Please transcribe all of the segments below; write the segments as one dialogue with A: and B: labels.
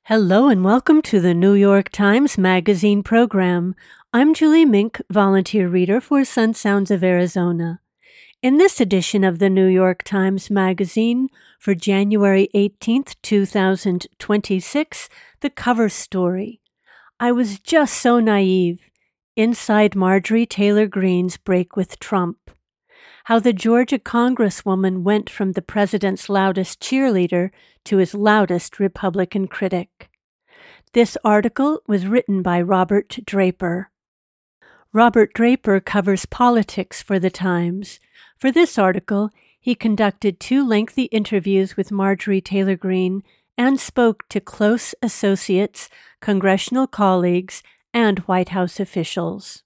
A: Hello and welcome to the New York Times Magazine program. I'm Julie Mink, volunteer reader for Sun Sounds of Arizona. In this edition of the New York Times Magazine for January 18th, 2026, the cover story. I was just so naive. Inside Marjorie Taylor Greene's break with Trump. How the Georgia Congresswoman went from the president's loudest cheerleader to his loudest Republican critic. This article was written by Robert Draper. Robert Draper covers politics for the Times. For this article, he conducted 2 lengthy interviews with Marjorie Taylor Greene and spoke to close associates, congressional colleagues, and White House officials.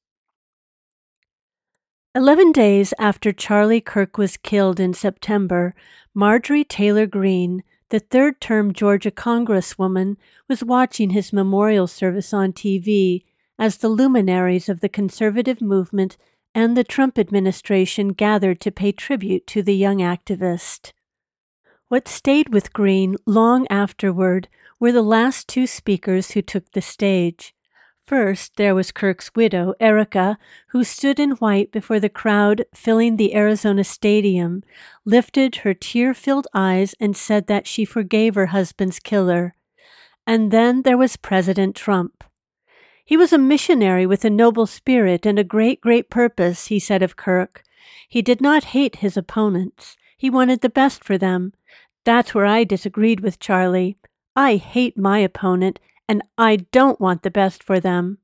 A: 11 days after Charlie Kirk was killed in September, Marjorie Taylor Greene, the third-term Georgia Congresswoman, was watching his memorial service on TV as the luminaries of the conservative movement and the Trump administration gathered to pay tribute to the young activist. What stayed with Greene long afterward were the last 2 speakers who took the stage. First, there was Kirk's widow, Erica, who stood in white before the crowd filling the Arizona stadium, lifted her tear-filled eyes and said that she forgave her husband's killer. And then there was President Trump. He was a missionary with a noble spirit and a great, great purpose, he said of Kirk. He did not hate his opponents. He wanted the best for them. That's where I disagreed with Charlie. I hate my opponent, and I don't want the best for them.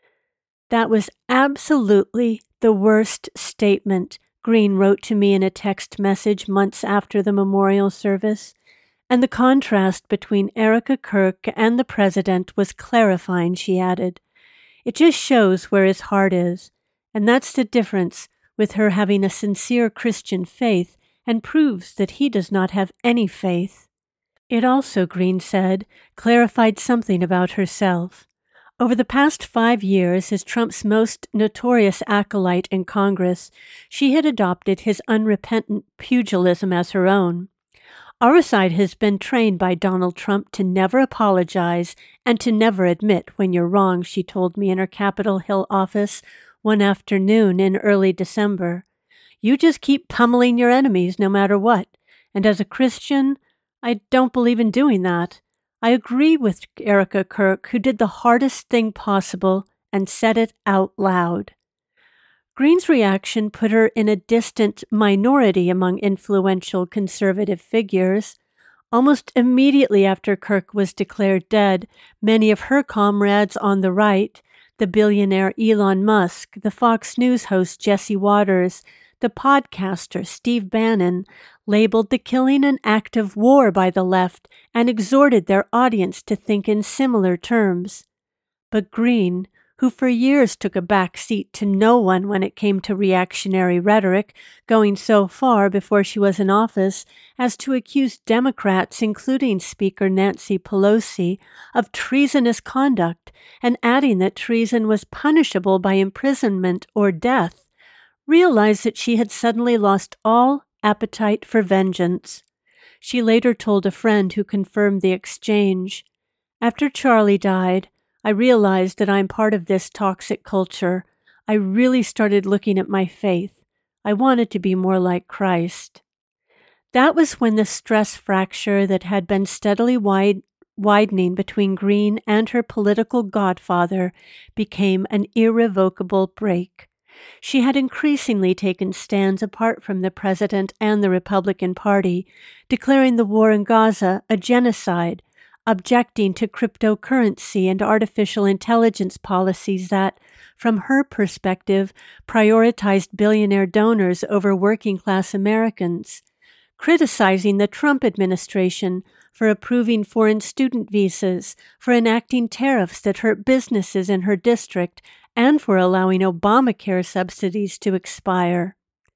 A: That was absolutely the worst statement, Greene wrote to me in a text message months after the memorial service, and the contrast between Erica Kirk and the president was clarifying, she added. It just shows where his heart is, and that's the difference with her having a sincere Christian faith and proves that he does not have any faith. It also, Greene said, clarified something about herself. Over the past 5 years, as Trump's most notorious acolyte in Congress, she had adopted his unrepentant pugilism as her own. Our side has been trained by Donald Trump to never apologize and to never admit when you're wrong, she told me in her Capitol Hill office one afternoon in early December. You just keep pummeling your enemies no matter what. And as a Christian, I don't believe in doing that. I agree with Erica Kirk, who did the hardest thing possible and said it out loud. Greene's reaction put her in a distant minority among influential conservative figures. Almost immediately after Kirk was declared dead, many of her comrades on the right, the billionaire Elon Musk, the Fox News host Jesse Waters, the podcaster Steve Bannon, labeled the killing an act of war by the left and exhorted their audience to think in similar terms. But Greene, who for years took a back seat to no one when it came to reactionary rhetoric, going so far before she was in office as to accuse Democrats, including Speaker Nancy Pelosi, of treasonous conduct and adding that treason was punishable by imprisonment or death, realized that she had suddenly lost all appetite for vengeance. She later told a friend who confirmed the exchange, "After Charlie died, I realized that I'm part of this toxic culture. I really started looking at my faith. I wanted to be more like Christ." That was when the stress fracture that had been steadily widening between Greene and her political godfather became an irrevocable break. She had increasingly taken stands apart from the president and the Republican Party, declaring the war in Gaza a genocide, objecting to cryptocurrency and artificial intelligence policies that, from her perspective, prioritized billionaire donors over working-class Americans, criticizing the Trump administration for approving foreign student visas, for enacting tariffs that hurt businesses in her district, and for allowing Obamacare subsidies to expire.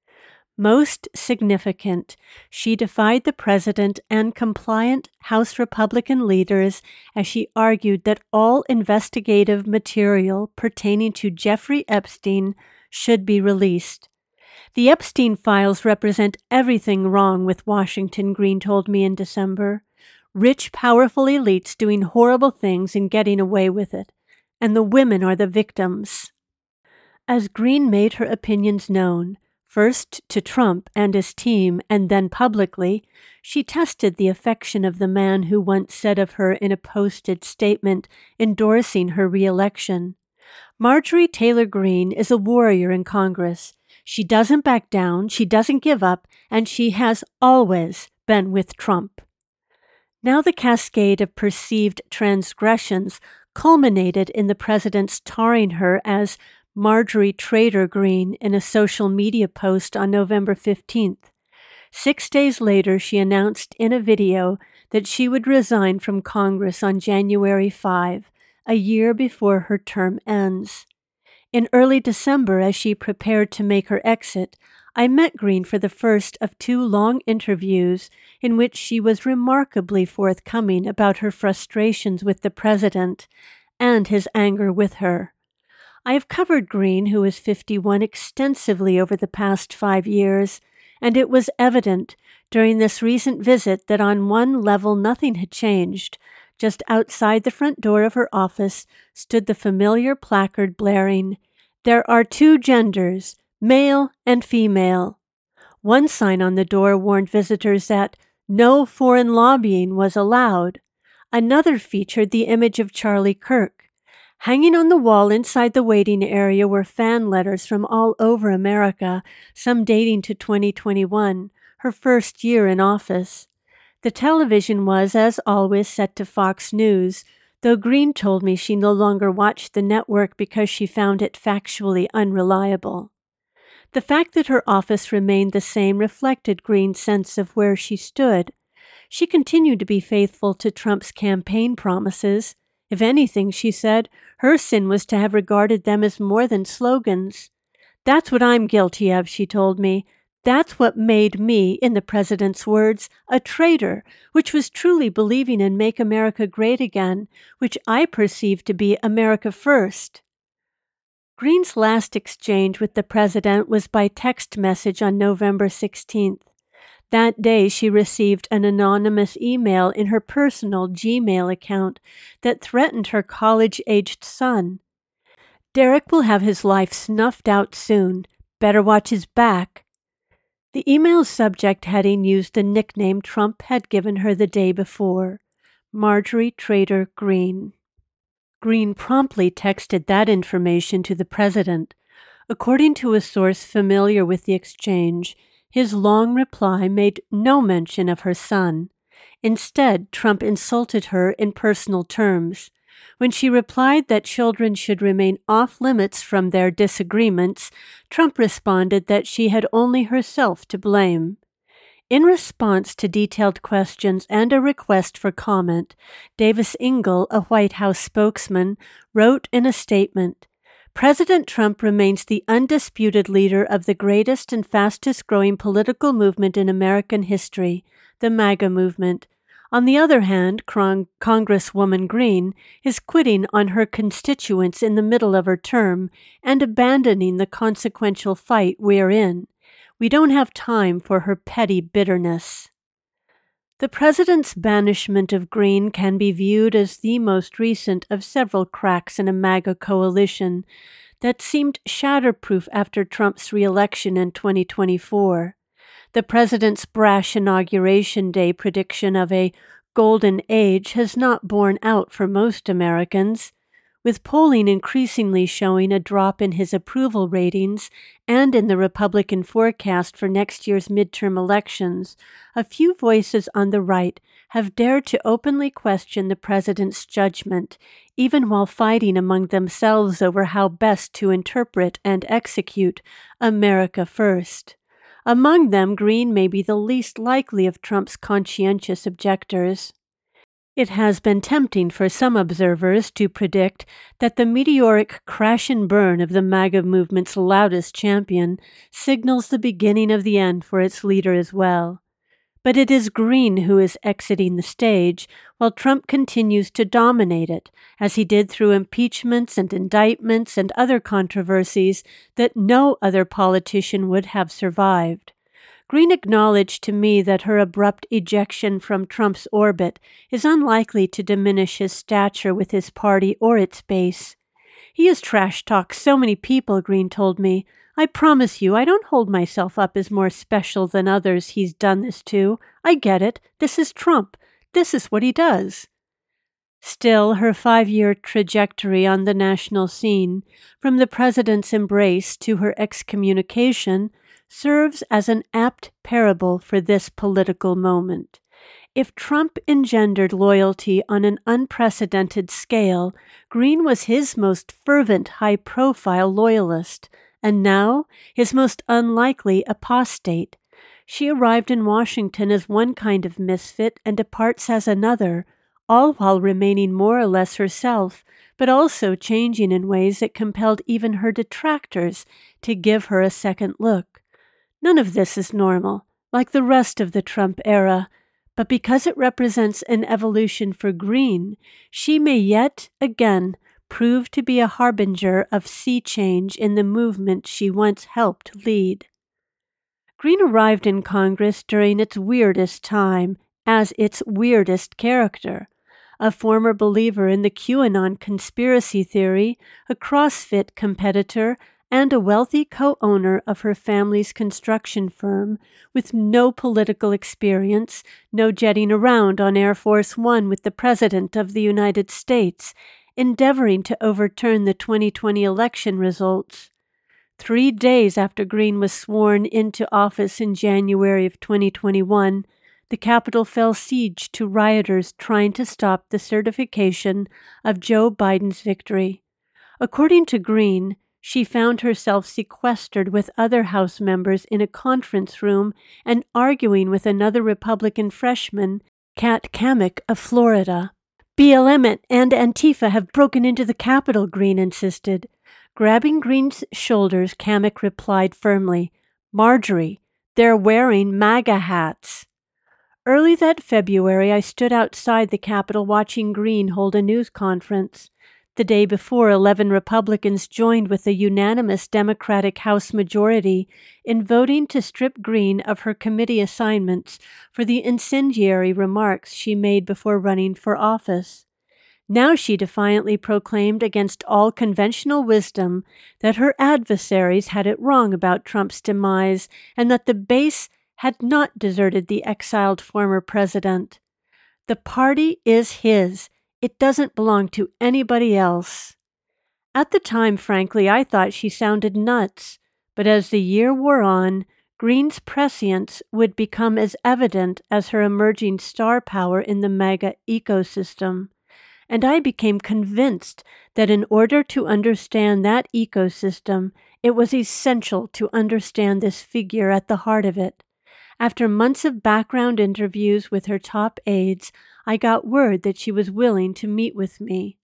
A: Most significant, she defied the president and compliant House Republican leaders as she argued that all investigative material pertaining to Jeffrey Epstein should be released. The Epstein files represent everything wrong with Washington, Greene told me in December. Rich, powerful elites doing horrible things and getting away with it, and the women are the victims. As Greene made her opinions known, first to Trump and his team, and then publicly, she tested the affection of the man who once said of her in a posted statement endorsing her re-election, "Marjorie Taylor Greene is a warrior in Congress. She doesn't back down, she doesn't give up, and she has always been with Trump." Now the cascade of perceived transgressions culminated in the president's tarring her as Marjorie Traitor Greene in a social media post on November 15th. 6 days later, she announced in a video that she would resign from Congress on January 5, a year before her term ends. In early December, as she prepared to make her exit, I met Greene for the first of 2 long interviews in which she was remarkably forthcoming about her frustrations with the president and his anger with her. I have covered Greene, who is 51, extensively over the past 5 years, and it was evident during this recent visit that on one level nothing had changed. Just outside the front door of her office stood the familiar placard blaring, "There are 2 genders, male and female." One sign on the door warned visitors that no foreign lobbying was allowed. Another featured the image of Charlie Kirk. Hanging on the wall inside the waiting area were fan letters from all over America, some dating to 2021, her first year in office. The television was, as always, set to Fox News, though Greene told me she no longer watched the network because she found it factually unreliable. The fact that her office remained the same reflected Greene's sense of where she stood. She continued to be faithful to Trump's campaign promises. If anything, she said, her sin was to have regarded them as more than slogans. "That's what I'm guilty of," she told me. "That's what made me, in the president's words, a traitor, which was truly believing in Make America Great Again, which I perceived to be America First." Greene's last exchange with the president was by text message on November 16th. That day, she received an anonymous email in her personal Gmail account that threatened her college-aged son. "Derek will have his life snuffed out soon. Better watch his back." The email's subject heading used the nickname Trump had given her the day before, Marjorie Traitor Greene. Greene promptly texted that information to the president. According to a source familiar with the exchange, his long reply made no mention of her son. Instead, Trump insulted her in personal terms. When she replied that children should remain off limits from their disagreements, Trump responded that she had only herself to blame. In response to detailed questions and a request for comment, Davis Ingle, a White House spokesman, wrote in a statement, "President Trump remains the undisputed leader of the greatest and fastest-growing political movement in American history, the MAGA movement. On the other hand, Congresswoman Greene is quitting on her constituents in the middle of her term and abandoning the consequential fight we're in. We don't have time for her petty bitterness." The president's banishment of Greene can be viewed as the most recent of several cracks in a MAGA coalition that seemed shatterproof after Trump's re-election in 2024. The president's brash Inauguration Day prediction of a golden age has not borne out for most Americans, with polling increasingly showing a drop in his approval ratings and in the Republican forecast for next year's midterm elections. A few voices on the right have dared to openly question the president's judgment, even while fighting among themselves over how best to interpret and execute America First. Among them, Greene may be the least likely of Trump's conscientious objectors. It has been tempting for some observers to predict that the meteoric crash and burn of the MAGA movement's loudest champion signals the beginning of the end for its leader as well. But it is Greene who is exiting the stage, while Trump continues to dominate it, as he did through impeachments and indictments and other controversies that no other politician would have survived. Green acknowledged to me that her abrupt ejection from Trump's orbit is unlikely to diminish his stature with his party or its base. He has trash-talked so many people, Green told me. I promise you, I don't hold myself up as more special than others he's done this to. I get it. This is Trump. This is what he does. Still, her 5-year trajectory on the national scene, from the president's embrace to her excommunication, serves as an apt parable for this political moment. If Trump engendered loyalty on an unprecedented scale, Green was his most fervent, high-profile loyalist, and now his most unlikely apostate. She arrived in Washington as one kind of misfit and departs as another, all while remaining more or less herself, but also changing in ways that compelled even her detractors to give her a second look. None of this is normal, like the rest of the Trump era, but because it represents an evolution for Green, she may yet again prove to be a harbinger of sea change in the movement she once helped lead. Green arrived in Congress during its weirdest time, as its weirdest character. A former believer in the QAnon conspiracy theory, a CrossFit competitor, and a wealthy co-owner of her family's construction firm, with no political experience, no jetting around on Air Force One with the President of the United States, endeavoring to overturn the 2020 election results. 3 days after Green was sworn into office in January of 2021, the Capitol fell siege to rioters trying to stop the certification of Joe Biden's victory. According to Green, she found herself sequestered with other House members in a conference room and arguing with another Republican freshman, Kat Cammack of Florida. BLM and Antifa have broken into the Capitol, Green insisted. Grabbing Green's shoulders, Cammack replied firmly, "Marjorie, they're wearing MAGA hats." Early that February, I stood outside the Capitol watching Green hold a news conference. The day before, 11 Republicans joined with a unanimous Democratic House majority in voting to strip Green of her committee assignments for the incendiary remarks she made before running for office. Now she defiantly proclaimed against all conventional wisdom that her adversaries had it wrong about Trump's demise and that the base had not deserted the exiled former president. The party is his. It doesn't belong to anybody else. At the time, frankly, I thought she sounded nuts, but as the year wore on, Green's prescience would become as evident as her emerging star power in the MAGA ecosystem. And I became convinced that in order to understand that ecosystem, it was essential to understand this figure at the heart of it. After months of background interviews with her top aides, I got word that she was willing to meet with me.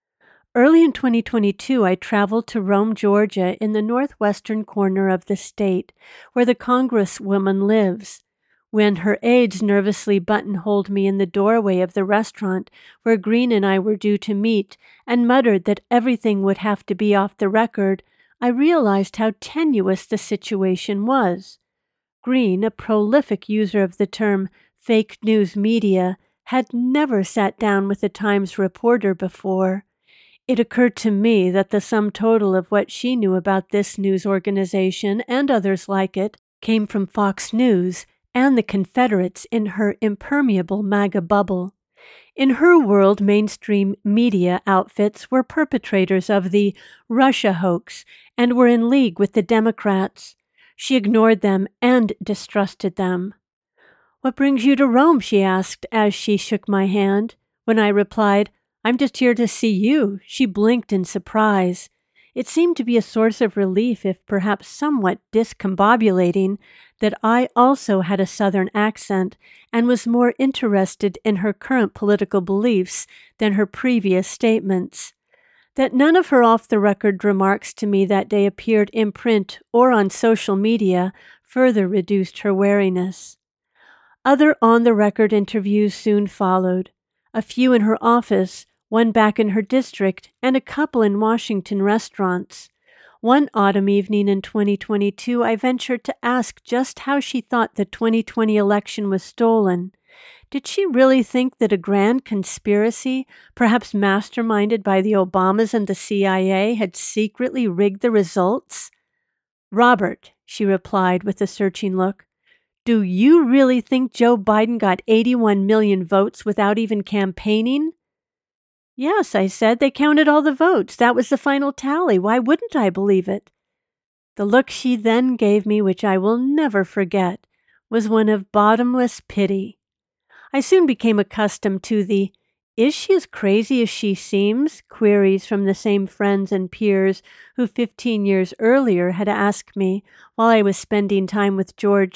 A: Early in 2022, I traveled to Rome, Georgia, in the northwestern corner of the state, where the congresswoman lives. When her aides nervously buttonholed me in the doorway of the restaurant where Green and I were due to meet and muttered that everything would have to be off the record, I realized how tenuous the situation was. Green, a prolific user of the term fake news media, had never sat down with a Times reporter before. It occurred to me that the sum total of what she knew about this news organization and others like it came from Fox News and the Confederates in her impermeable MAGA bubble. In her world, mainstream media outfits were perpetrators of the Russia hoax and were in league with the Democrats. She ignored them and distrusted them. "What brings you to Rome?" she asked as she shook my hand. When I replied, "I'm just here to see you," she blinked in surprise. It seemed to be a source of relief, if perhaps somewhat discombobulating, that I also had a Southern accent and was more interested in her current political beliefs than her previous statements. That none of her off-the-record remarks to me that day appeared in print or on social media further reduced her wariness. Other on-the-record interviews soon followed, a few in her office, one back in her district, and a couple in Washington restaurants. One autumn evening in 2022, I ventured to ask just how she thought the 2020 election was stolen. Did she really think that a grand conspiracy, perhaps masterminded by the Obamas and the CIA, had secretly rigged the results? Robert, she replied with a searching look, do you really think Joe Biden got 81 million votes without even campaigning? Yes, I said, they counted all the votes. That was the final tally. Why wouldn't I believe it? The look she then gave me, which I will never forget, was one of bottomless pity. I soon became accustomed to the "Is she as crazy as she seems?" queries from the same friends and peers who 15 years earlier had asked me, while I was spending time with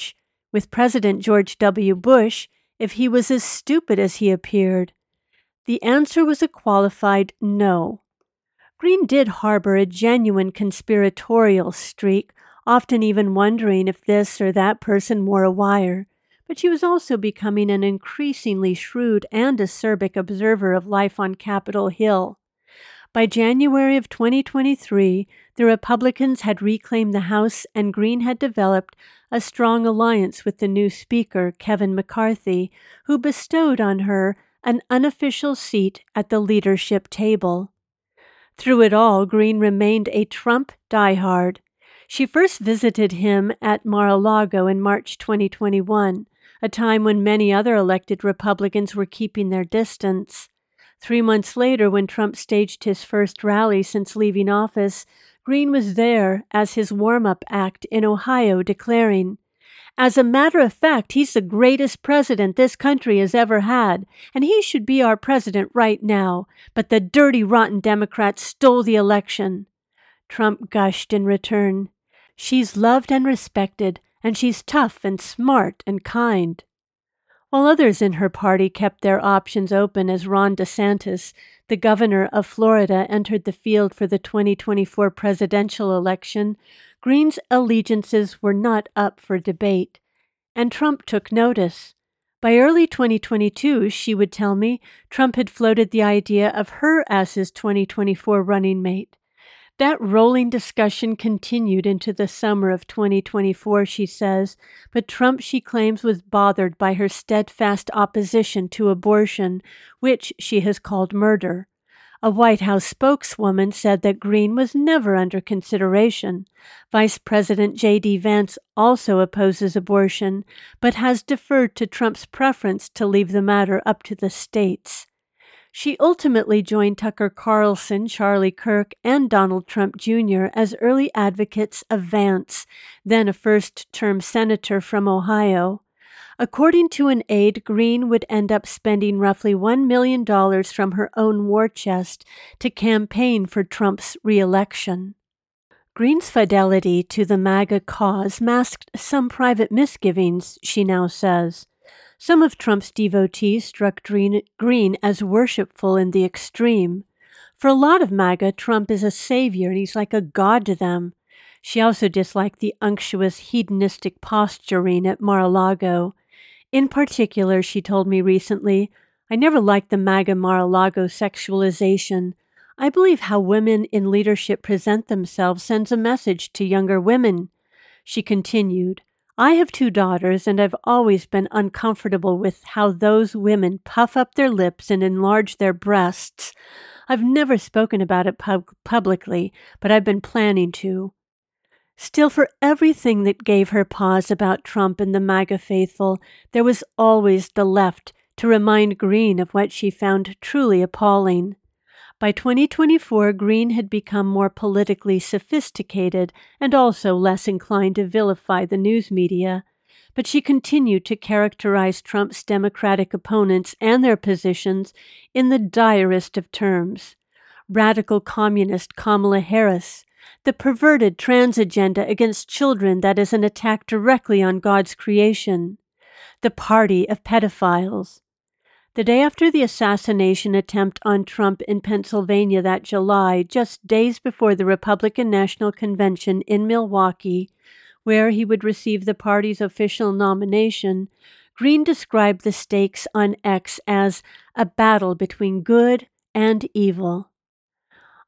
A: President George W. Bush, if he was as stupid as he appeared. The answer was a qualified no. Greene did harbor a genuine conspiratorial streak, often even wondering if this or that person wore a wire. But she was also becoming an increasingly shrewd and acerbic observer of life on Capitol Hill. By January of 2023, the Republicans had reclaimed the House, and Greene had developed a strong alliance with the new Speaker, Kevin McCarthy, who bestowed on her an unofficial seat at the leadership table. Through it all, Greene remained a Trump diehard. She first visited him at Mar-a-Lago in March 2021, a time when many other elected Republicans were keeping their distance. 3 months later, when Trump staged his first rally since leaving office, Greene was there as his warm-up act in Ohio, declaring, "As a matter of fact, he's the greatest president this country has ever had, and he should be our president right now, but the dirty, rotten Democrats stole the election." Trump gushed in return, "She's loved and respected, and she's tough and smart and kind." While others in her party kept their options open as Ron DeSantis, the governor of Florida, entered the field for the 2024 presidential election, Greene's allegiances were not up for debate. And Trump took notice. By early 2022, she would tell me, Trump had floated the idea of her as his 2024 running mate. That rolling discussion continued into the summer of 2024, she says, but Trump, she claims, was bothered by her steadfast opposition to abortion, which she has called murder. A White House spokeswoman said that Greene was never under consideration. Vice President J.D. Vance also opposes abortion, but has deferred to Trump's preference to leave the matter up to the states. She ultimately joined Tucker Carlson, Charlie Kirk, and Donald Trump Jr. as early advocates of Vance, then a first-term senator from Ohio. According to an aide, Greene would end up spending roughly $1 million from her own war chest to campaign for Trump's re-election. Greene's fidelity to the MAGA cause masked some private misgivings, she now says. Some of Trump's devotees struck Greene as worshipful in the extreme. For a lot of MAGA, Trump is a savior and he's like a god to them. She also disliked the unctuous, hedonistic posturing at Mar-a-Lago. In particular, she told me recently, "I never liked the MAGA Mar-a-Lago sexualization. I believe how women in leadership present themselves sends a message to younger women." She continued, "I have 2 daughters, and I've always been uncomfortable with how those women puff up their lips and enlarge their breasts. I've never spoken about it publicly, but I've been planning to." Still, for everything that gave her pause about Trump and the MAGA faithful, there was always the left to remind Greene of what she found truly appalling. By 2024, Greene had become more politically sophisticated and also less inclined to vilify the news media, but she continued to characterize Trump's Democratic opponents and their positions in the direst of terms. Radical communist Kamala Harris, the perverted trans agenda against children that is an attack directly on God's creation, the party of pedophiles. The day after the assassination attempt on Trump in Pennsylvania that July, just days before the Republican National Convention in Milwaukee, where he would receive the party's official nomination, Greene described the stakes on X as a battle between good and evil.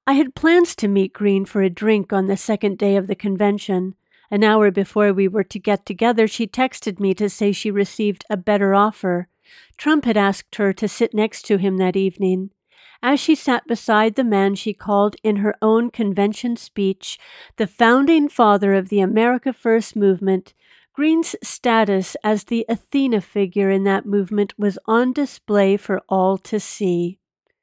A: I had plans to meet Green for a drink on the second day of the convention. An hour before we were to get together, she texted me to say she received a better offer. Trump had asked her to sit next to him that evening. As she sat beside the man she called in her own convention speech the founding father of the America First movement, Green's status as the Athena figure in that movement was on display for all to see.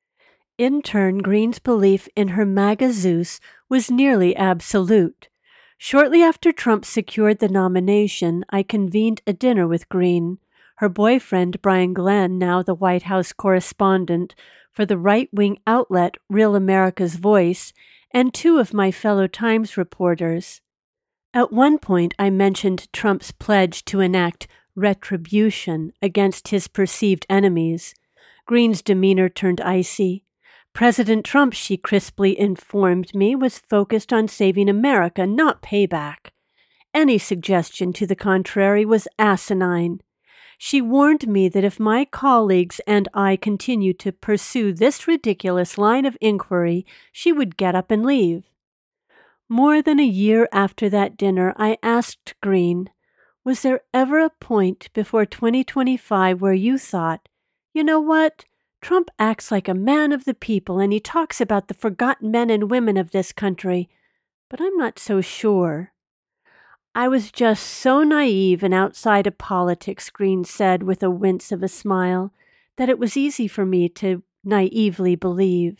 A: In turn, Green's belief in her MAGA Zeus was nearly absolute. Shortly after Trump secured the nomination, I convened a dinner with Green. Her boyfriend, Brian Glenn, now the White House correspondent for the right-wing outlet Real America's Voice, and two of my fellow Times reporters. At one point, I mentioned Trump's pledge to enact retribution against his perceived enemies. Green's demeanor turned icy. President Trump, she crisply informed me, was focused on saving America, not payback. Any suggestion to the contrary was asinine. She warned me that if my colleagues and I continued to pursue this ridiculous line of inquiry, she would get up and leave. More than a year after that dinner, I asked Green, was there ever a point before 2025 where you thought, you know what? Trump acts like a man of the people, and he talks about the forgotten men and women of this country, but I'm not so sure. I was just so naive and outside of politics, Green said with a wince of a smile, that it was easy for me to naively believe.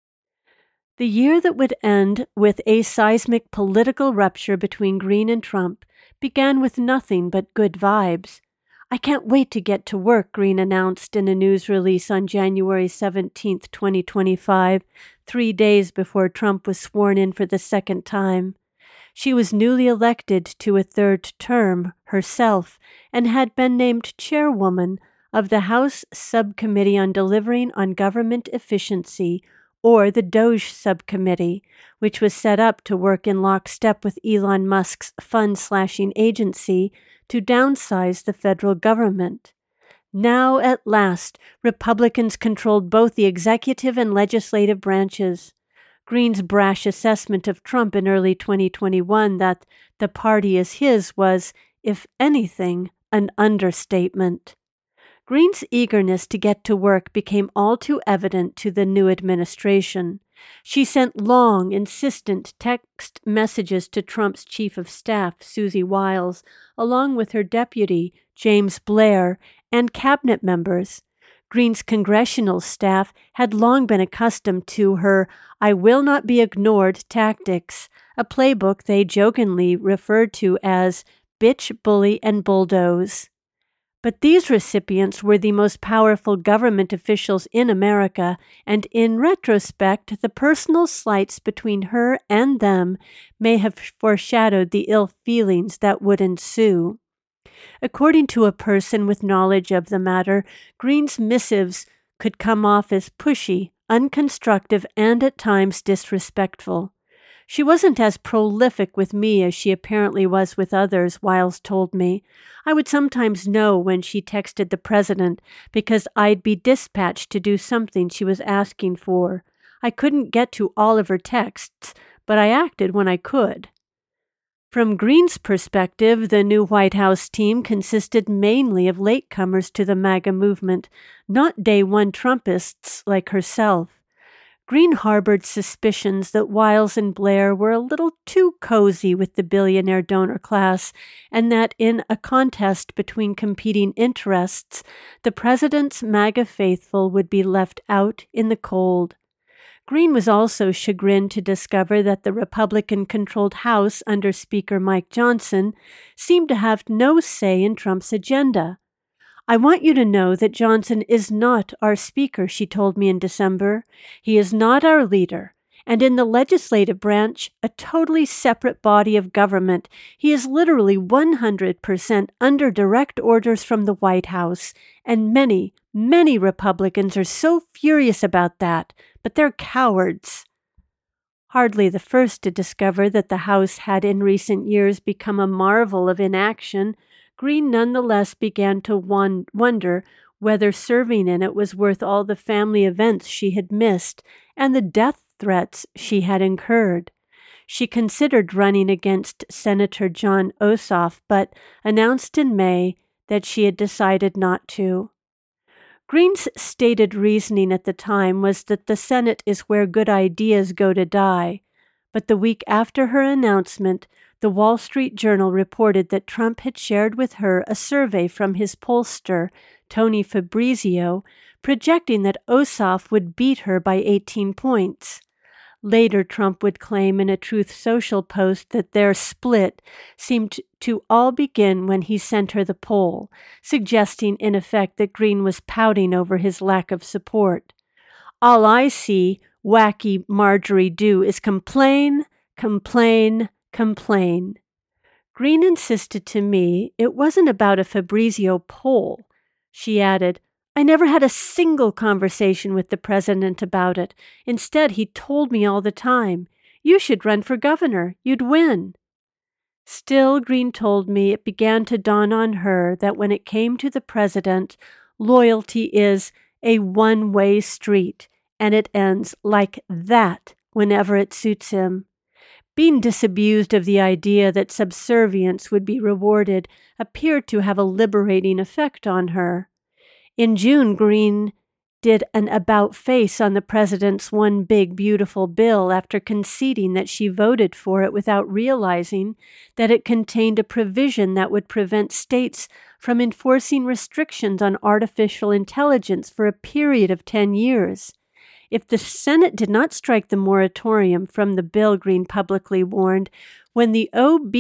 A: The year that would end with a seismic political rupture between Green and Trump began with nothing but good vibes. I can't wait to get to work, Green announced in a news release on January 17, 2025, 3 days before Trump was sworn in for the second time. She was newly elected to a third term herself and had been named chairwoman of the House Subcommittee on Delivering on Government Efficiency, or the DOGE Subcommittee, which was set up to work in lockstep with Elon Musk's fund-slashing agency to downsize the federal government. Now, at last, Republicans controlled both the executive and legislative branches. Green's brash assessment of Trump in early 2021 that the party is his was, if anything, an understatement. Green's eagerness to get to work became all too evident to the new administration. She sent long, insistent text messages to Trump's chief of staff, Susie Wiles, along with her deputy, James Blair, and cabinet members. Green's congressional staff had long been accustomed to her "I will not be ignored" tactics, a playbook they jokingly referred to as bitch, bully, and bulldoze. But these recipients were the most powerful government officials in America, and in retrospect, the personal slights between her and them may have foreshadowed the ill feelings that would ensue. According to a person with knowledge of the matter, Green's missives could come off as pushy, unconstructive, and at times disrespectful. She wasn't as prolific with me as she apparently was with others, Wiles told me. I would sometimes know when she texted the president because I'd be dispatched to do something she was asking for. I couldn't get to all of her texts, but I acted when I could. From Green's perspective, the new White House team consisted mainly of latecomers to the MAGA movement, not day one Trumpists like herself. Green harbored suspicions that Wiles and Blair were a little too cozy with the billionaire donor class, and that in a contest between competing interests, the president's MAGA faithful would be left out in the cold. Green was also chagrined to discover that the Republican-controlled House under Speaker Mike Johnson seemed to have no say in Trump's agenda. "I want you to know that Johnson is not our speaker," she told me in December. "He is not our leader. And in the legislative branch, a totally separate body of government, he is literally 100% under direct orders from the White House. And many, many Republicans are so furious about that, but they're cowards." Hardly the first to discover that the House had in recent years become a marvel of inaction, Green nonetheless began to wonder whether serving in it was worth all the family events she had missed and the death threats she had incurred. She considered running against Senator Jon Ossoff, but announced in May that she had decided not to. Greene's stated reasoning at the time was that the Senate is where good ideas go to die, but the week after her announcement, the Wall Street Journal reported that Trump had shared with her a survey from his pollster, Tony Fabrizio, projecting that Ossoff would beat her by 18 points. Later, Trump would claim in a Truth Social post that their split seemed to all begin when he sent her the poll, suggesting in effect that Greene was pouting over his lack of support. All I see wacky Marjorie do is complain, complain, complain. Greene insisted to me it wasn't about a Fabrizio poll. She added, I never had a single conversation with the president about it. Instead, he told me all the time, you should run for governor. You'd win. Still, Greene told me it began to dawn on her that when it came to the president, loyalty is a one-way street, and it ends like that whenever it suits him. Being disabused of the idea that subservience would be rewarded appeared to have a liberating effect on her. In June, Greene did an about-face on the president's One Big Beautiful Bill after conceding that she voted for it without realizing that it contained a provision that would prevent states from enforcing restrictions on artificial intelligence for a period of 10 years. If the Senate did not strike the moratorium from the bill, Greene publicly warned, when the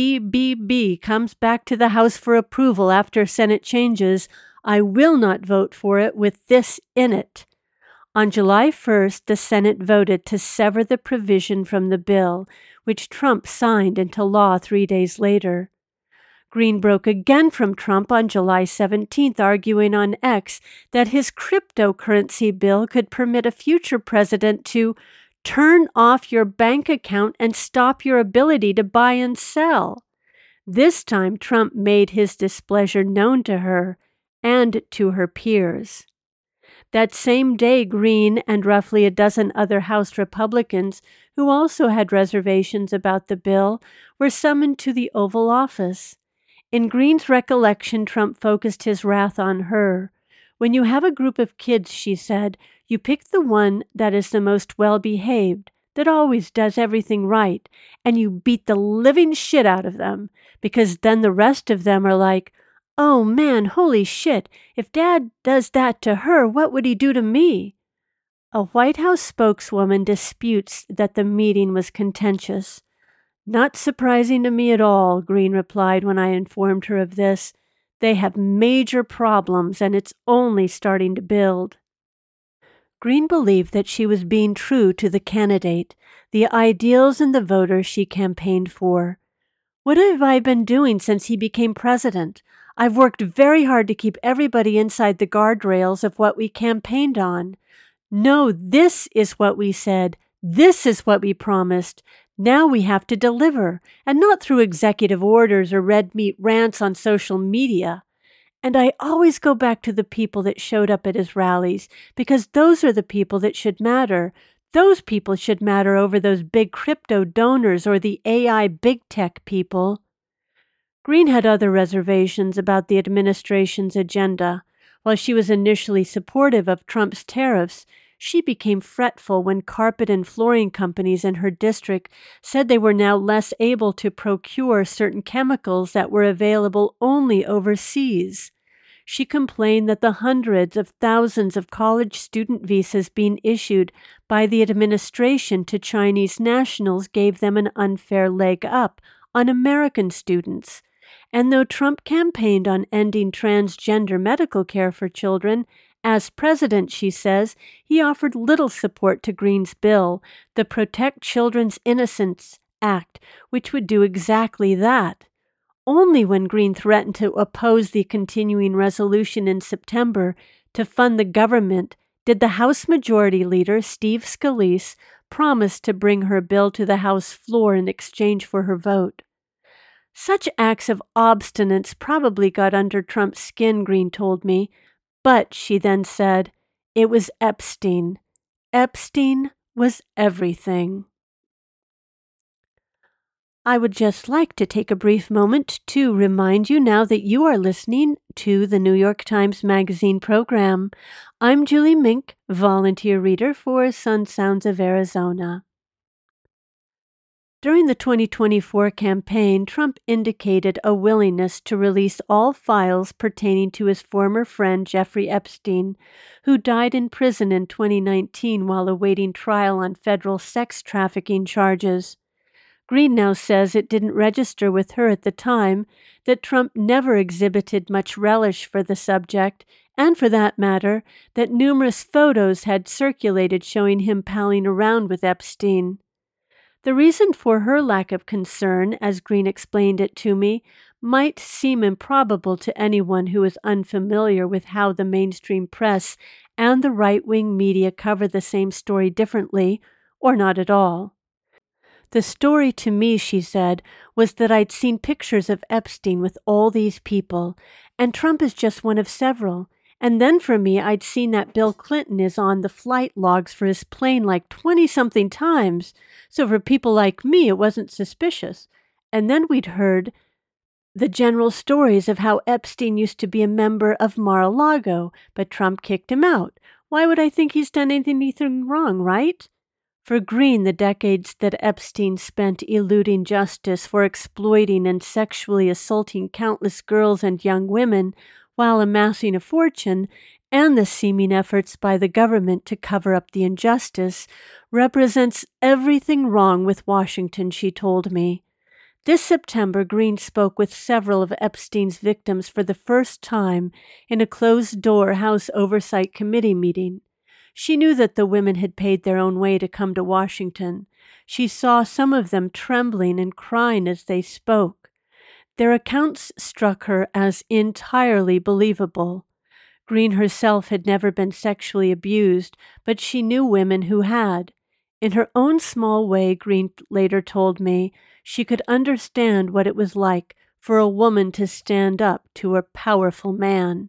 A: OBBB comes back to the House for approval after Senate changes, I will not vote for it with this in it. On July 1st, the Senate voted to sever the provision from the bill, which Trump signed into law 3 days later. Greene broke again from Trump on July 17th, arguing on X that his cryptocurrency bill could permit a future president to turn off your bank account and stop your ability to buy and sell. This time, Trump made his displeasure known to her and to her peers. That same day, Greene and roughly a dozen other House Republicans who also had reservations about the bill were summoned to the Oval Office. In Greene's recollection, Trump focused his wrath on her. When you have a group of kids, she said, you pick the one that is the most well-behaved, that always does everything right, and you beat the living shit out of them, because then the rest of them are like, oh man, holy shit, if Dad does that to her, what would he do to me? A White House spokeswoman disputes that the meeting was contentious. Not surprising to me at all, Greene replied when I informed her of this. They have major problems and it's only starting to build. Greene believed that she was being true to the candidate, the ideals and the voters she campaigned for. What have I been doing since he became president? I've worked very hard to keep everybody inside the guardrails of what we campaigned on. No, this is what we said. This is what we promised. Now we have to deliver, and not through executive orders or red meat rants on social media. And I always go back to the people that showed up at his rallies, because those are the people that should matter. Those people should matter over those big crypto donors or the AI big tech people. Greene had other reservations about the administration's agenda. While she was initially supportive of Trump's tariffs, she became fretful when carpet and flooring companies in her district said they were now less able to procure certain chemicals that were available only overseas. She complained that the hundreds of thousands of college student visas being issued by the administration to Chinese nationals gave them an unfair leg up on American students. And though Trump campaigned on ending transgender medical care for children, as president, she says, he offered little support to Greene's bill, the Protect Children's Innocence Act, which would do exactly that. Only when Greene threatened to oppose the continuing resolution in September to fund the government did the House Majority Leader, Steve Scalise, promise to bring her bill to the House floor in exchange for her vote. Such acts of obstinance probably got under Trump's skin, Greene told me, but, she then said, it was Epstein. Epstein was everything. I would just like to take a brief moment to remind you now that you are listening to the New York Times Magazine program. I'm Julie Mink, volunteer reader for Sun Sounds of Arizona. During the 2024 campaign, Trump indicated a willingness to release all files pertaining to his former friend Jeffrey Epstein, who died in prison in 2019 while awaiting trial on federal sex trafficking charges. Green now says it didn't register with her at the time, that Trump never exhibited much relish for the subject, and for that matter, that numerous photos had circulated showing him palling around with Epstein. The reason for her lack of concern, as Green explained it to me, might seem improbable to anyone who is unfamiliar with how the mainstream press and the right-wing media cover the same story differently, or not at all. The story to me, she said, was that I'd seen pictures of Epstein with all these people, and Trump is just one of several. And then for me, I'd seen that Bill Clinton is on the flight logs for his plane like 20-something times. So for people like me, it wasn't suspicious. And then we'd heard the general stories of how Epstein used to be a member of Mar-a-Lago, but Trump kicked him out. Why would I think he's done anything wrong, right? For Green, the decades that Epstein spent eluding justice for exploiting and sexually assaulting countless girls and young women while amassing a fortune, and the seeming efforts by the government to cover up the injustice, represents everything wrong with Washington, she told me. This September, Green spoke with several of Epstein's victims for the first time in a closed-door House Oversight Committee meeting. She knew that the women had paid their own way to come to Washington. She saw some of them trembling and crying as they spoke. Their accounts struck her as entirely believable. Green herself had never been sexually abused, but she knew women who had. In her own small way, Green later told me, she could understand what it was like for a woman to stand up to a powerful man.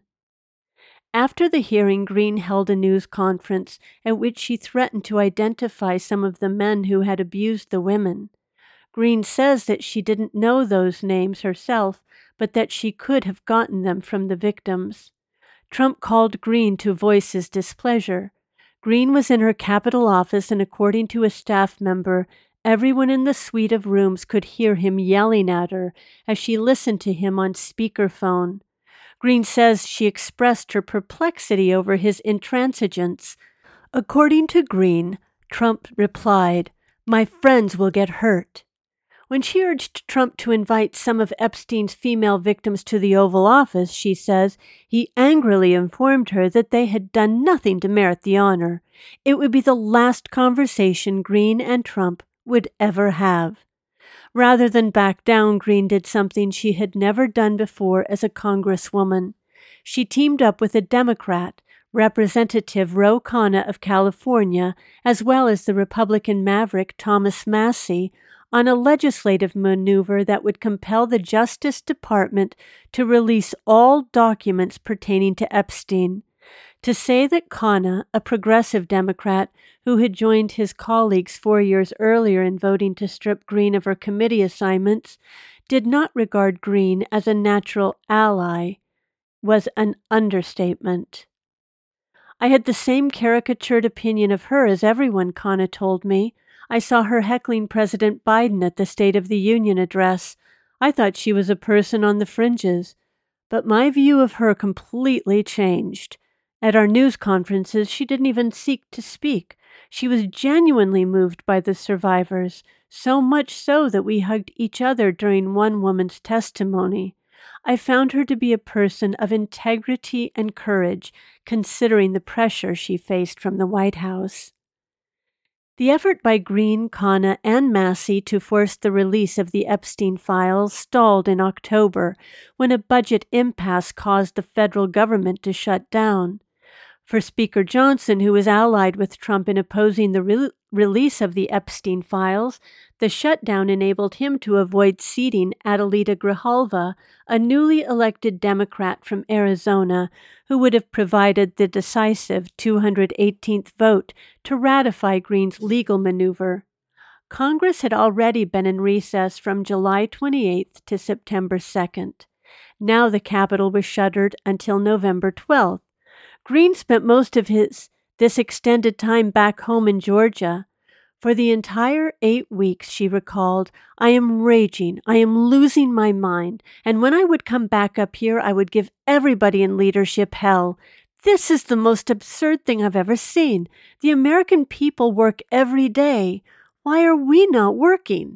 A: After the hearing, Green held a news conference at which she threatened to identify some of the men who had abused the women. Green says that she didn't know those names herself, but that she could have gotten them from the victims. Trump called Green to voice his displeasure. Green was in her Capitol office, and according to a staff member, everyone in the suite of rooms could hear him yelling at her as she listened to him on speakerphone. Green says she expressed her perplexity over his intransigence. According to Green, Trump replied, "My friends will get hurt." When she urged Trump to invite some of Epstein's female victims to the Oval Office, she says, he angrily informed her that they had done nothing to merit the honor. It would be the last conversation Green and Trump would ever have. Rather than back down, Green did something she had never done before as a congresswoman. She teamed up with a Democrat, Representative Ro Khanna of California, as well as the Republican maverick Thomas Massie, on a legislative maneuver that would compel the Justice Department to release all documents pertaining to Epstein. To say that Khanna, a progressive Democrat who had joined his colleagues 4 years earlier in voting to strip Green of her committee assignments, did not regard Green as a natural ally, was an understatement. I had the same caricatured opinion of her as everyone, Khanna told me. I saw her heckling President Biden at the State of the Union address. I thought she was a person on the fringes. But my view of her completely changed. At our news conferences, she didn't even seek to speak. She was genuinely moved by the survivors, so much so that we hugged each other during one woman's testimony. I found her to be a person of integrity and courage, considering the pressure she faced from the White House. The effort by Green, Khanna, and Massie to force the release of the Epstein files stalled in October, when a budget impasse caused the federal government to shut down. For Speaker Johnson, who was allied with Trump in opposing the release of the Epstein files, the shutdown enabled him to avoid seating Adelita Grijalva, a newly elected Democrat from Arizona, who would have provided the decisive 218th vote to ratify Greene's legal maneuver. Congress had already been in recess from July 28th to September 2nd. Now the Capitol was shuttered until November 12th. Greene spent most of this extended time back home in Georgia. For the entire 8 weeks, she recalled, I am raging, I am losing my mind, and when I would come back up here, I would give everybody in leadership hell. This is the most absurd thing I've ever seen. The American people work every day. Why are we not working?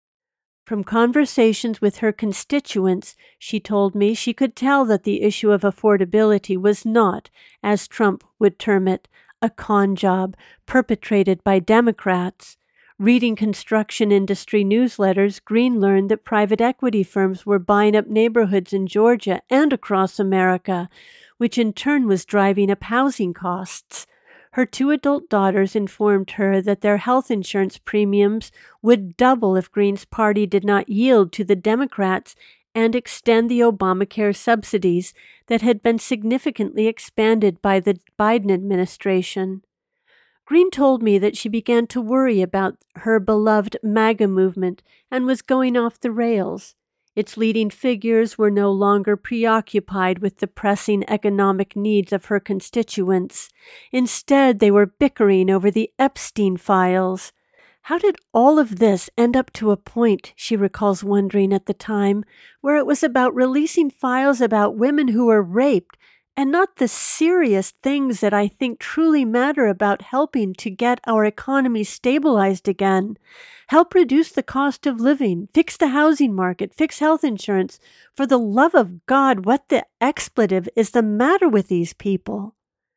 A: From conversations with her constituents, she told me she could tell that the issue of affordability was not, as Trump would term it, a con job perpetrated by Democrats. Reading construction industry newsletters, Greene learned that private equity firms were buying up neighborhoods in Georgia and across America, which in turn was driving up housing costs. Her 2 adult daughters informed her that their health insurance premiums would double if Greene's party did not yield to the Democrats and extend the Obamacare subsidies that had been significantly expanded by the Biden administration. Greene told me that she began to worry about her beloved MAGA movement and was going off the rails. Its leading figures were no longer preoccupied with the pressing economic needs of her constituents. Instead, they were bickering over the Epstein files. How did all of this end up to a point, she recalls wondering at the time, where it was about releasing files about women who were raped and not the serious things that I think truly matter about helping to get our economy stabilized again? Help reduce the cost of living, fix the housing market, fix health insurance. For the love of God, what the expletive is the matter with these people?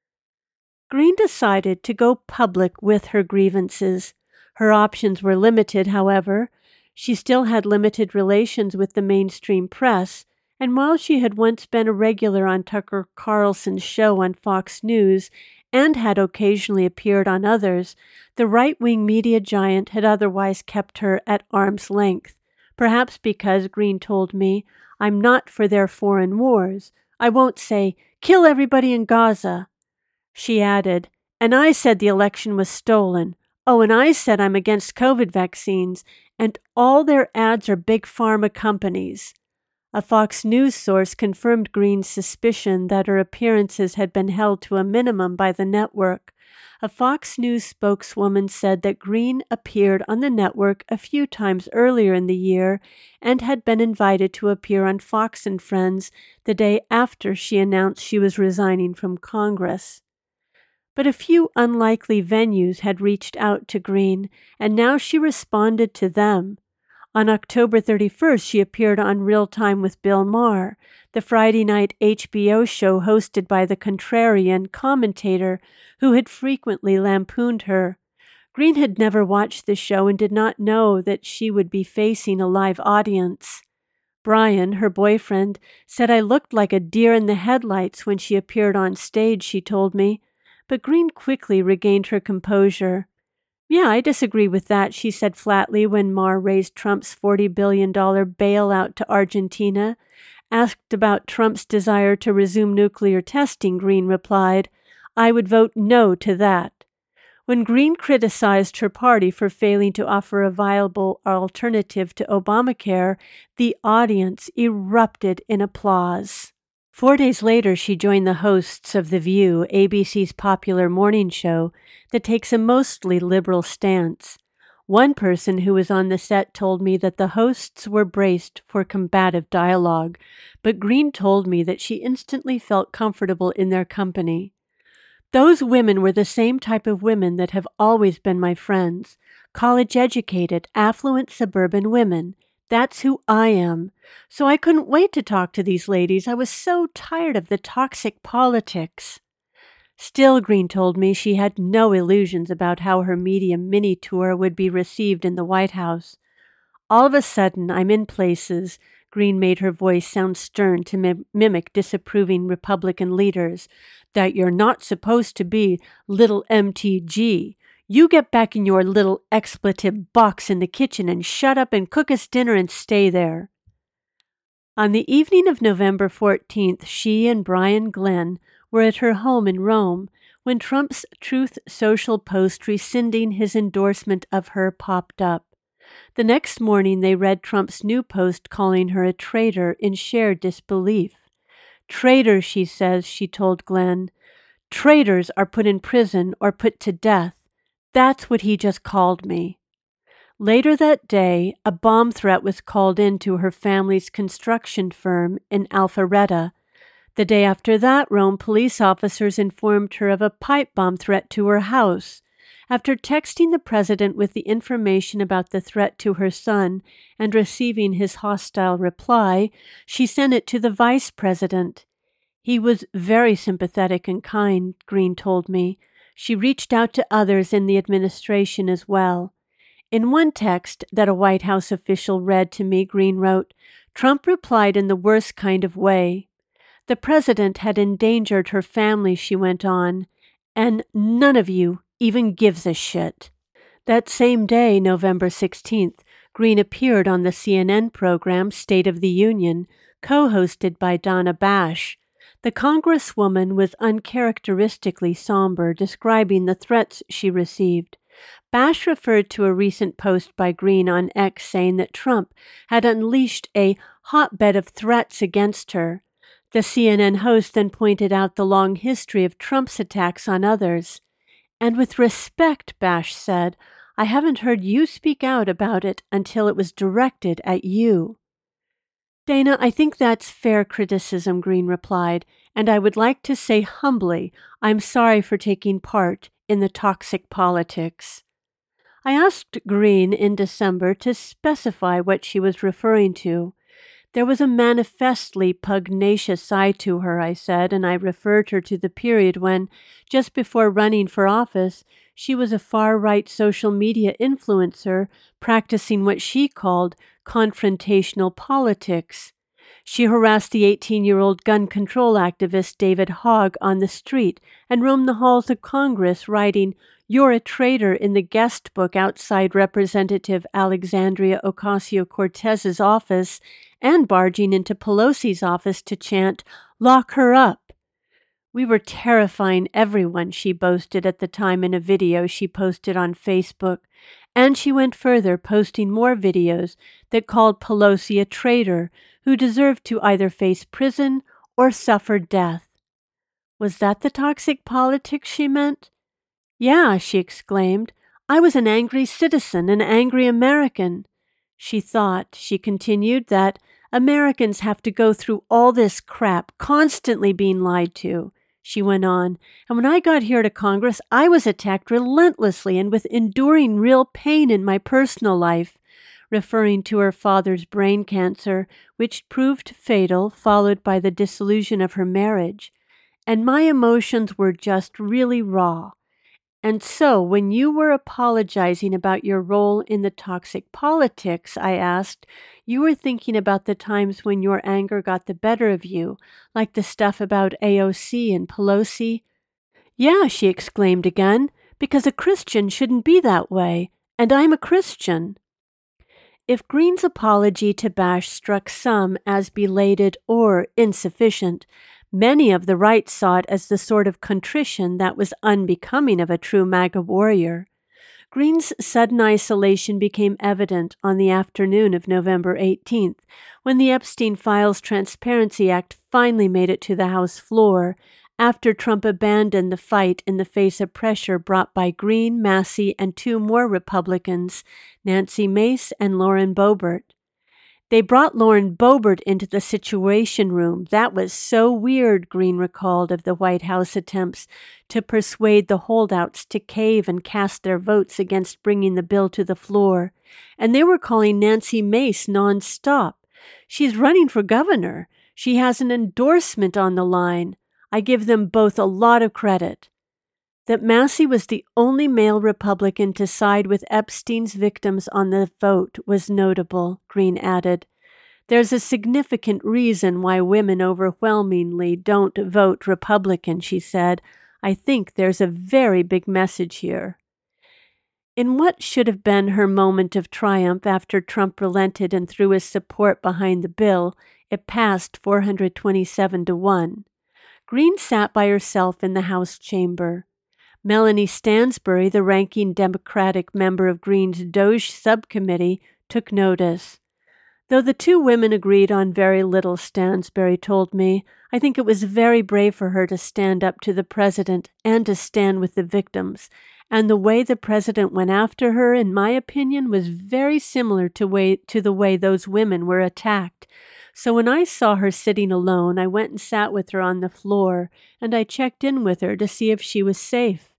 A: Greene decided to go public with her grievances. Her options were limited, however. She still had limited relations with the mainstream press, and while she had once been a regular on Tucker Carlson's show on Fox News and had occasionally appeared on others, the right-wing media giant had otherwise kept her at arm's length, perhaps because, Greene told me, I'm not for their foreign wars. I won't say, kill everybody in Gaza. She added, and I said the election was stolen. Oh, and I said I'm against COVID vaccines, and all their ads are big pharma companies. A Fox News source confirmed Greene's suspicion that her appearances had been held to a minimum by the network. A Fox News spokeswoman said that Greene appeared on the network a few times earlier in the year and had been invited to appear on Fox and Friends the day after she announced she was resigning from Congress. But a few unlikely venues had reached out to Greene, and now she responded to them. On October 31st, she appeared on Real Time with Bill Maher, the Friday night HBO show hosted by the contrarian commentator who had frequently lampooned her. Greene had never watched the show and did not know that she would be facing a live audience. Brian, her boyfriend, said I looked like a deer in the headlights when she appeared on stage, she told me. But Greene quickly regained her composure. Yeah, I disagree with that, she said flatly when Maher raised Trump's $40 billion bailout to Argentina. Asked about Trump's desire to resume nuclear testing, Greene replied, I would vote no to that. When Greene criticized her party for failing to offer a viable alternative to Obamacare, the audience erupted in applause. 4 days later, she joined the hosts of The View, ABC's popular morning show that takes a mostly liberal stance. One person who was on the set told me that the hosts were braced for combative dialogue, but Greene told me that she instantly felt comfortable in their company. Those women were the same type of women that have always been my friends, college-educated, affluent suburban women. That's who I am. So I couldn't wait to talk to these ladies. I was so tired of the toxic politics. Still, Greene told me she had no illusions about how her media mini-tour would be received in the White House. All of a sudden, I'm in places. Greene made her voice sound stern to mimic disapproving Republican leaders. That you're not supposed to be little MTG. You get back in your little expletive box in the kitchen and shut up and cook us dinner and stay there." On the evening of November 14th, she and Brian Glenn were at her home in Rome when Trump's Truth Social post rescinding his endorsement of her popped up. The next morning, they read Trump's new post calling her a traitor in shared disbelief. "Traitor," she says, she told Glenn. "Traitors are put in prison or put to death. That's what he just called me." Later that day, a bomb threat was called in to her family's construction firm in Alpharetta. The day after that, Rome police officers informed her of a pipe bomb threat to her house. After texting the president with the information about the threat to her son and receiving his hostile reply, she sent it to the vice president. "He was very sympathetic and kind," Green told me. "She reached out to others in the administration as well." In one text that a White House official read to me, Green wrote, "Trump replied in the worst kind of way. The president had endangered her family," she went on, "and none of you even gives a shit." That same day, November 16th, Green appeared on the CNN program State of the Union, co-hosted by Donna Bash. The Congresswoman was uncharacteristically somber, describing the threats she received. Bash referred to a recent post by Green on X saying that Trump had unleashed a hotbed of threats against her. The CNN host then pointed out the long history of Trump's attacks on others. "And with respect," Bash said, "I haven't heard you speak out about it until it was directed at you." "Dana, I think that's fair criticism," Green replied, "and I would like to say humbly I'm sorry for taking part in the toxic politics." I asked Green in December to specify what she was referring to. "There was a manifestly pugnacious side to her," I said, and I referred her to the period when, just before running for office, she was a far-right social media influencer practicing what she called confrontational politics. She harassed the 18-year-old gun control activist David Hogg on the street and roamed the halls of Congress writing, "You're a traitor" in the guest book outside Representative Alexandria Ocasio-Cortez's office and barging into Pelosi's office to chant, "Lock her up." "We were terrifying everyone," she boasted at the time in a video she posted on Facebook. And she went further, posting more videos that called Pelosi a traitor who deserved to either face prison or suffer death. Was that the toxic politics she meant? "Yeah," she exclaimed. "I was an angry citizen, an angry American." She thought, she continued, that Americans have to go through all this crap, constantly being lied to. She went on, "And when I got here to Congress, I was attacked relentlessly and with enduring real pain in my personal life," referring to her father's brain cancer, which proved fatal, followed by the dissolution of her marriage. "And my emotions were just really raw." "And so, when you were apologizing about your role in the toxic politics," I asked, "you were thinking about the times when your anger got the better of you, like the stuff about AOC and Pelosi?" "Yeah," she exclaimed again, "because a Christian shouldn't be that way, and I'm a Christian." If Green's apology to Bash struck some as belated or insufficient, many of the right saw it as the sort of contrition that was unbecoming of a true MAGA warrior. Green's sudden isolation became evident on the afternoon of November 18th, when the Epstein Files Transparency Act finally made it to the House floor, after Trump abandoned the fight in the face of pressure brought by Green, Massey, and two more Republicans, Nancy Mace and Lauren Boebert. "They brought Lauren Boebert into the Situation Room. That was so weird," Green recalled of the White House attempts to persuade the holdouts to cave and cast their votes against bringing the bill to the floor. "And they were calling Nancy Mace nonstop. She's running for governor. She has an endorsement on the line. I give them both a lot of credit." That Massey was the only male Republican to side with Epstein's victims on the vote was notable, Green added. "There's a significant reason why women overwhelmingly don't vote Republican," she said. "I think there's a very big message here." In what should have been her moment of triumph after Trump relented and threw his support behind the bill, it passed 427 to 1. Greene sat by herself in the House chamber. Melanie Stansbury, the ranking Democratic member of Greene's DOJ subcommittee, took notice. Though the two women agreed on very little, Stansbury told me, I think it was very brave for her to stand up to the president and to stand with the victims. And the way the president went after her, in my opinion, was very similar to the way those women were attacked. So when I saw her sitting alone, I went and sat with her on the floor, and I checked in with her to see if she was safe.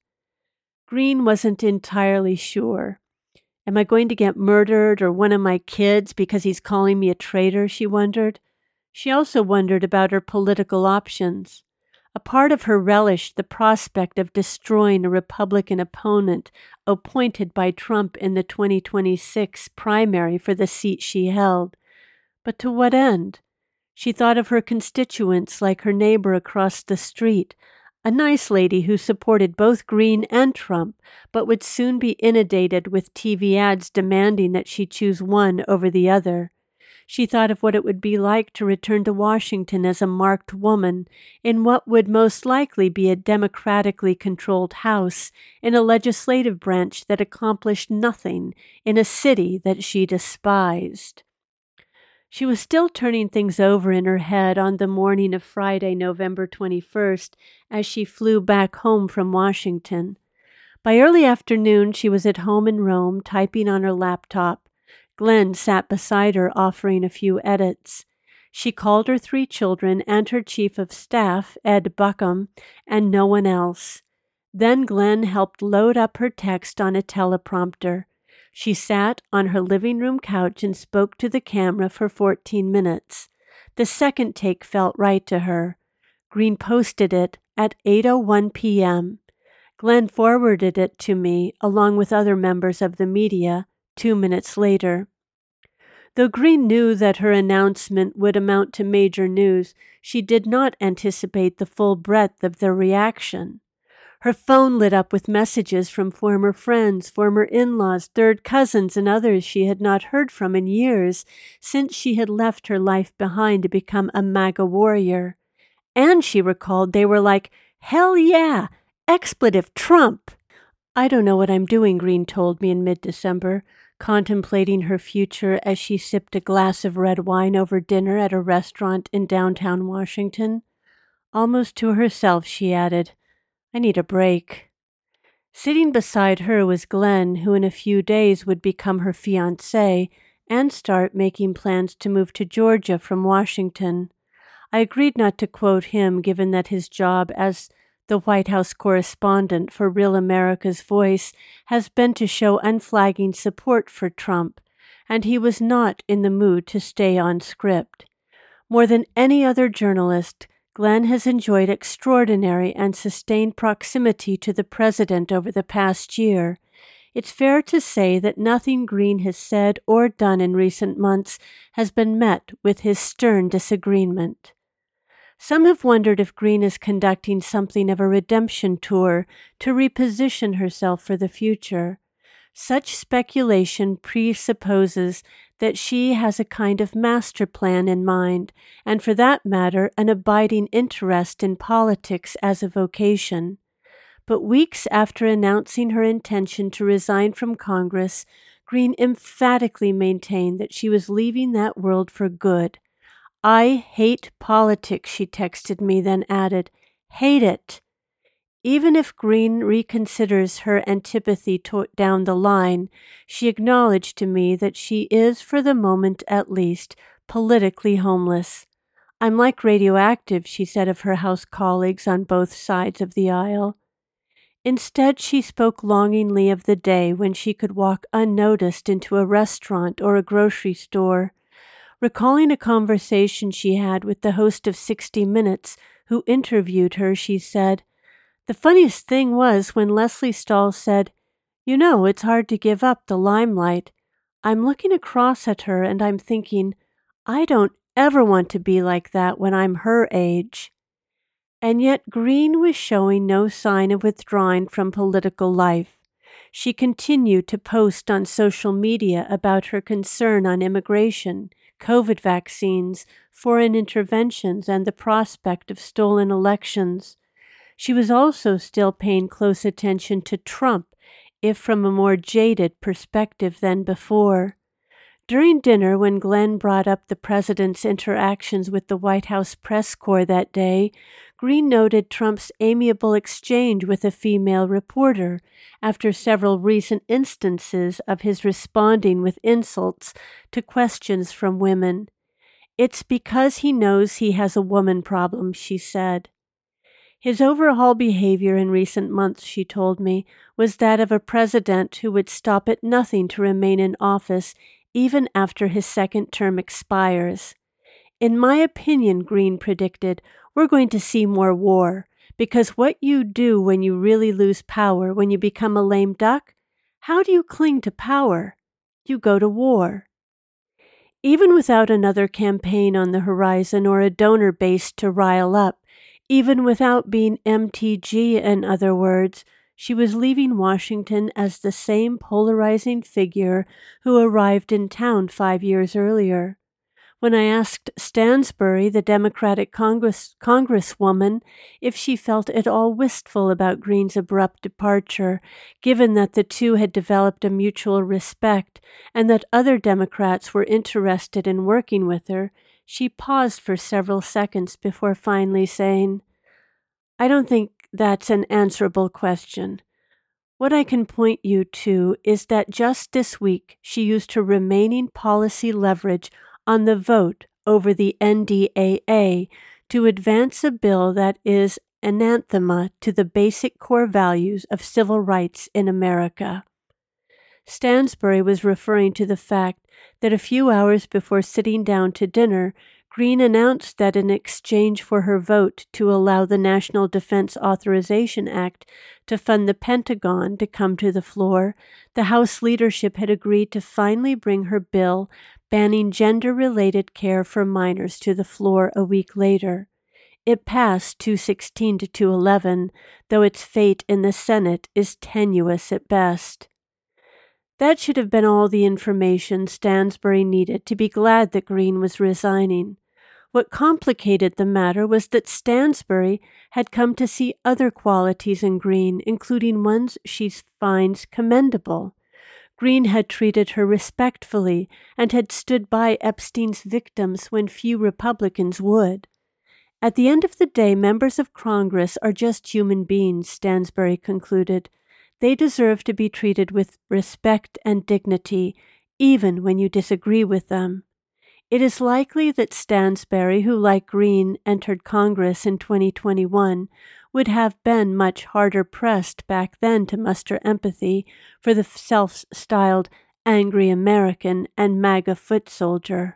A: Greene wasn't entirely sure. Am I going to get murdered or one of my kids because he's calling me a traitor, she wondered. She also wondered about her political options. A part of her relished the prospect of destroying a Republican opponent appointed by Trump in the 2026 primary for the seat she held. But to what end? She thought of her constituents like her neighbor across the street, a nice lady who supported both Greene and Trump, but would soon be inundated with TV ads demanding that she choose one over the other. She thought of what it would be like to return to Washington as a marked woman in what would most likely be a democratically controlled House in a legislative branch that accomplished nothing in a city that she despised. She was still turning things over in her head on the morning of Friday, November 21st, as she flew back home from Washington. By early afternoon, she was at home in Rome, typing on her laptop. Glenn sat beside her, offering a few edits. She called her 3 children and her chief of staff, Ed Buckham, and no one else. Then Glenn helped load up her text on a teleprompter. She sat on her living room couch and spoke to the camera for 14 minutes. The second take felt right to her. Greene posted it at 8:01 p.m. Glenn forwarded it to me, along with other members of the media, 2 minutes later. Though Greene knew that her announcement would amount to major news, she did not anticipate the full breadth of the reaction. Her phone lit up with messages from former friends, former in-laws, third cousins, and others she had not heard from in years since she had left her life behind to become a MAGA warrior. And she recalled they were like, "Hell yeah! Expletive Trump!" I don't know what I'm doing, Greene told me in mid-December, contemplating her future as she sipped a glass of red wine over dinner at a restaurant in downtown Washington. Almost to herself, she added, I need a break. Sitting beside her was Glenn, who in a few days would become her fiancé and start making plans to move to Georgia from Washington. I agreed not to quote him, given that his job as the White House correspondent for Real America's Voice has been to show unflagging support for Trump, and he was not in the mood to stay on script. More than any other journalist, Glenn has enjoyed extraordinary and sustained proximity to the president over the past year. It's fair to say that nothing Greene has said or done in recent months has been met with his stern disagreement. Some have wondered if Greene is conducting something of a redemption tour to reposition herself for the future. Such speculation presupposes that she has a kind of master plan in mind, and for that matter, an abiding interest in politics as a vocation. But weeks after announcing her intention to resign from Congress, Greene emphatically maintained that she was leaving that world for good. I hate politics, she texted me, then added, hate it. Even if Greene reconsiders her antipathy down the line, she acknowledged to me that she is, for the moment at least, politically homeless. I'm like radioactive, she said of her House colleagues on both sides of the aisle. Instead, she spoke longingly of the day when she could walk unnoticed into a restaurant or a grocery store. Recalling a conversation she had with the host of 60 Minutes, who interviewed her, she said, the funniest thing was when Lesley Stahl said, you know, it's hard to give up the limelight. I'm looking across at her and I'm thinking, I don't ever want to be like that when I'm her age. And yet Greene was showing no sign of withdrawing from political life. She continued to post on social media about her concern on immigration, COVID vaccines, foreign interventions, and the prospect of stolen elections. She was also still paying close attention to Trump, if from a more jaded perspective than before. During dinner, when Glenn brought up the president's interactions with the White House press corps that day, Green noted Trump's amiable exchange with a female reporter after several recent instances of his responding with insults to questions from women. "It's because he knows he has a woman problem," she said. His overall behavior in recent months, she told me, was that of a president who would stop at nothing to remain in office even after his second term expires. "In my opinion," Green predicted, "we're going to see more war, because what you do when you really lose power, when you become a lame duck, how do you cling to power? You go to war." Even without another campaign on the horizon or a donor base to rile up, even without being MTG, in other words, she was leaving Washington as the same polarizing figure who arrived in town 5 years earlier. When I asked Stansbury, the Democratic Congresswoman, if she felt at all wistful about Green's abrupt departure, given that the two had developed a mutual respect and that other Democrats were interested in working with her, she paused for several seconds before finally saying, "I don't think that's an answerable question. What I can point you to is that just this week she used her remaining policy leverage on the vote over the NDAA to advance a bill that is anathema to the basic core values of civil rights in America." Stansbury was referring to the fact that a few hours before sitting down to dinner, Green announced that in exchange for her vote to allow the National Defense Authorization Act to fund the Pentagon to come to the floor, the House leadership had agreed to finally bring her bill banning gender-related care for minors to the floor a week later. It passed 216 to 211, though its fate in the Senate is tenuous at best. That should have been all the information Stansbury needed to be glad that Green was resigning. What complicated the matter was that Stansbury had come to see other qualities in Green, including ones she finds commendable. Green had treated her respectfully and had stood by Epstein's victims when few Republicans would. At the end of the day, members of Congress are just human beings, Stansbury concluded. They deserve to be treated with respect and dignity, even when you disagree with them. It is likely that Stansbury, who like Green entered Congress in 2021, would have been much harder pressed back then to muster empathy for the self-styled angry American and MAGA foot soldier.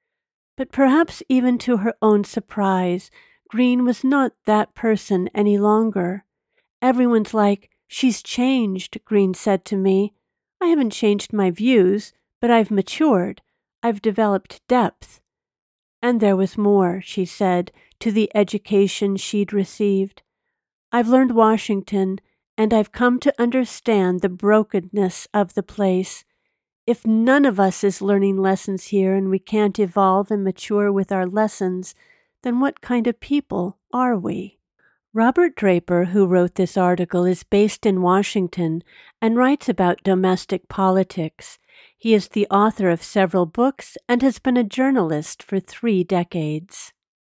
A: But perhaps even to her own surprise, Green was not that person any longer. "Everyone's like, 'She's changed,'" Green said to me. "I haven't changed my views, but I've matured. I've developed depth." And there was more, she said, to the education she'd received. "I've learned Washington, and I've come to understand the brokenness of the place. If none of us is learning lessons here and we can't evolve and mature with our lessons, then what kind of people are we?" Robert Draper, who wrote this article, is based in Washington and writes about domestic politics. He is the author of several books and has been a journalist for 3 decades.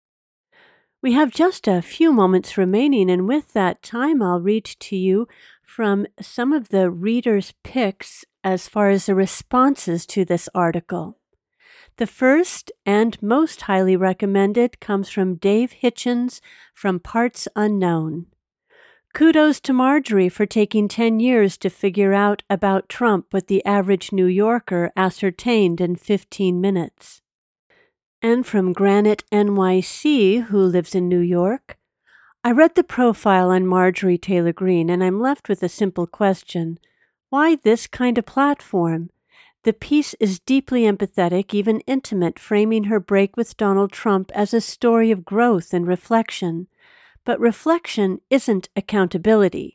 A: We have just a few moments remaining, and with that time, I'll read to you from some of the readers' picks as far as the responses to this article. The first and most highly recommended comes from Dave Hitchens from Parts Unknown. "Kudos to Marjorie for taking 10 years to figure out about Trump what the average New Yorker ascertained in 15 minutes. And from Granite NYC, who lives in New York, "I read the profile on Marjorie Taylor Greene, and I'm left with a simple question. Why this kind of platform? The piece is deeply empathetic, even intimate, framing her break with Donald Trump as a story of growth and reflection. But reflection isn't accountability.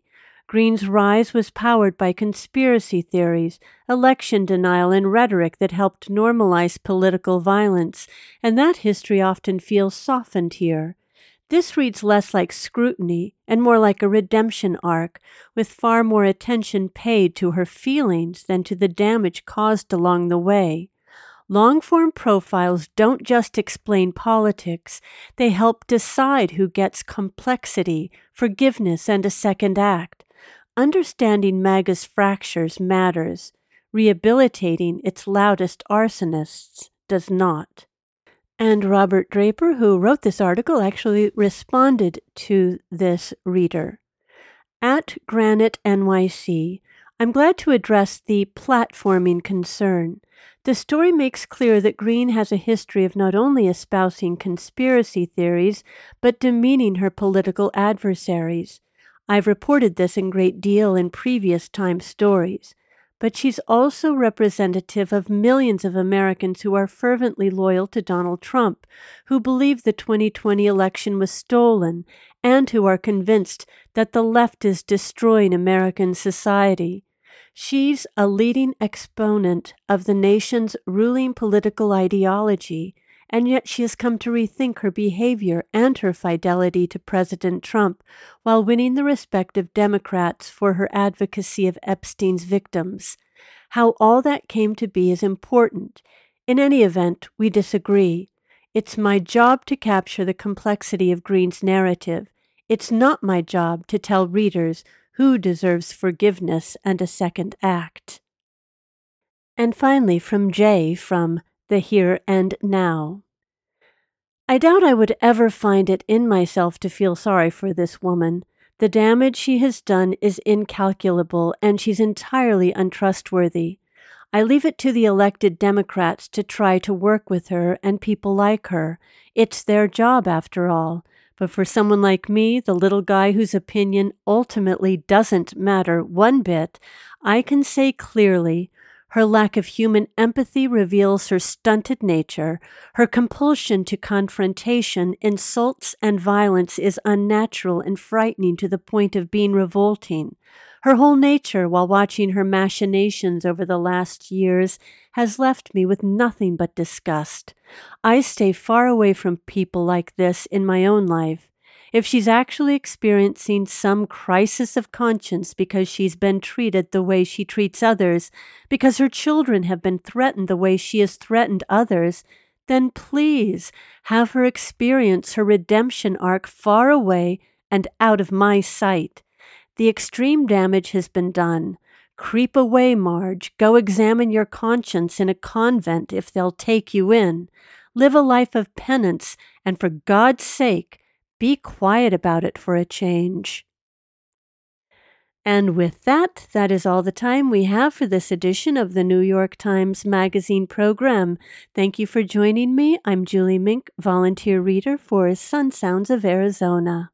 A: Greene's rise was powered by conspiracy theories, election denial, and rhetoric that helped normalize political violence, and that history often feels softened here. This reads less like scrutiny and more like a redemption arc, with far more attention paid to her feelings than to the damage caused along the way. Long-form profiles don't just explain politics, they help decide who gets complexity, forgiveness, and a second act. Understanding MAGA's fractures matters. Rehabilitating its loudest arsonists does not. And Robert Draper, who wrote this article, actually responded to this reader. At Granite NYC, I'm glad to address the platforming concern. The story makes clear that Greene has a history of not only espousing conspiracy theories, but demeaning her political adversaries. I've reported this in great deal in previous Times stories. But she's also representative of millions of Americans who are fervently loyal to Donald Trump, who believe the 2020 election was stolen, and who are convinced that the left is destroying American society. She's a leading exponent of the nation's ruling political ideology, and yet she has come to rethink her behavior and her fidelity to President Trump while winning the respect of Democrats for her advocacy of Epstein's victims. How all that came to be is important. In any event, we disagree. It's my job to capture the complexity of Greene's narrative. It's not my job to tell readers who deserves forgiveness and a second act. And finally, from Jay from The Here and Now. I doubt I would ever find it in myself to feel sorry for this woman. The damage she has done is incalculable, and she's entirely untrustworthy. I leave it to the elected Democrats to try to work with her and people like her. It's their job, after all. But for someone like me, the little guy whose opinion ultimately doesn't matter one bit, I can say clearly, her lack of human empathy reveals her stunted nature. Her compulsion to confrontation, insults, and violence is unnatural and frightening to the point of being revolting. Her whole nature, while watching her machinations over the last years, has left me with nothing but disgust. I stay far away from people like this in my own life. If she's actually experiencing some crisis of conscience because she's been treated the way she treats others, because her children have been threatened the way she has threatened others, then please have her experience her redemption arc far away and out of my sight. The extreme damage has been done. Creep away, Marge. Go examine your conscience in a convent if they'll take you in. Live a life of penance, and for God's sake, be quiet about it for a change. And with that, that is all the time we have for this edition of the New York Times Magazine program. Thank you for joining me. I'm Julie Mink, volunteer reader for Sun Sounds of Arizona.